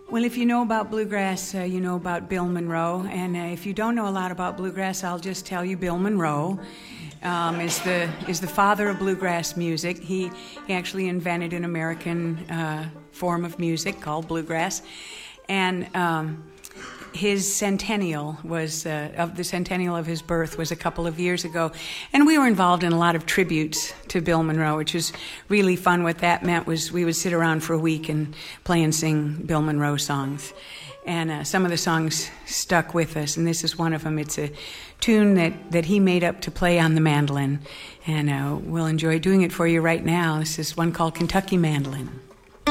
Well, if you know about bluegrass, you know about Bill Monroe. And if you don't know a lot about bluegrass, I'll just tell you Bill Monroe is the father of bluegrass music. He actually invented an American form of music called bluegrass. And his centennial was, of the centennial of his birth was a couple of years ago. And we were involved in a lot of tributes to Bill Monroe, which was really fun. What that meant was we would sit around for a week and play and sing Bill Monroe songs. And some of the songs stuck with us, and this is one of them. It's a tune that he made up to play on the mandolin. And we'll enjoy doing it for you right now. This is one called Kentucky Mandolin.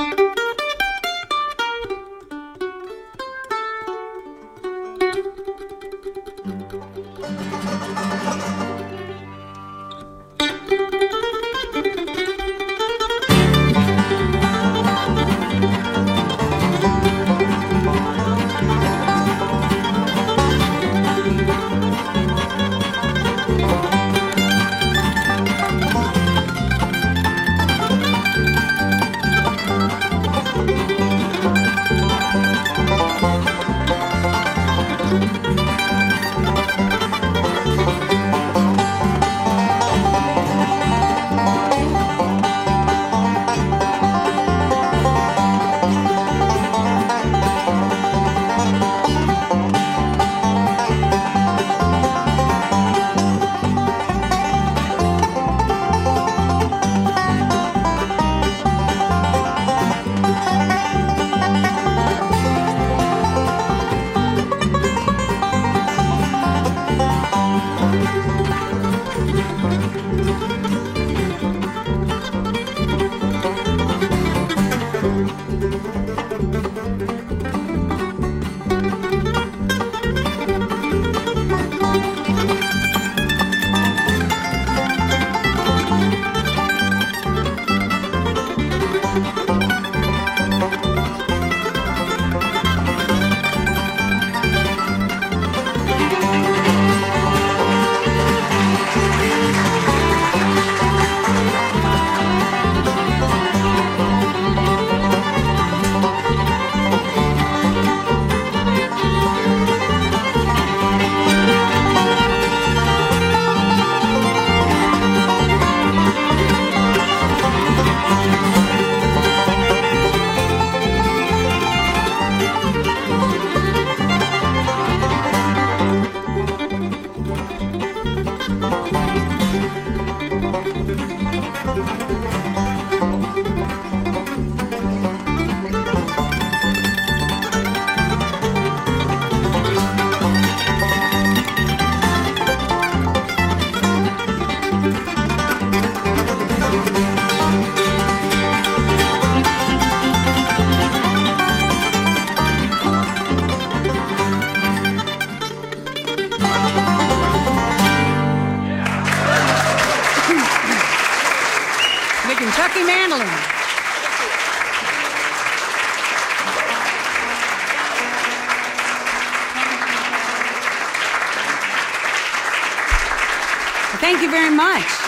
Kentucky Mandolin. Thank you very much.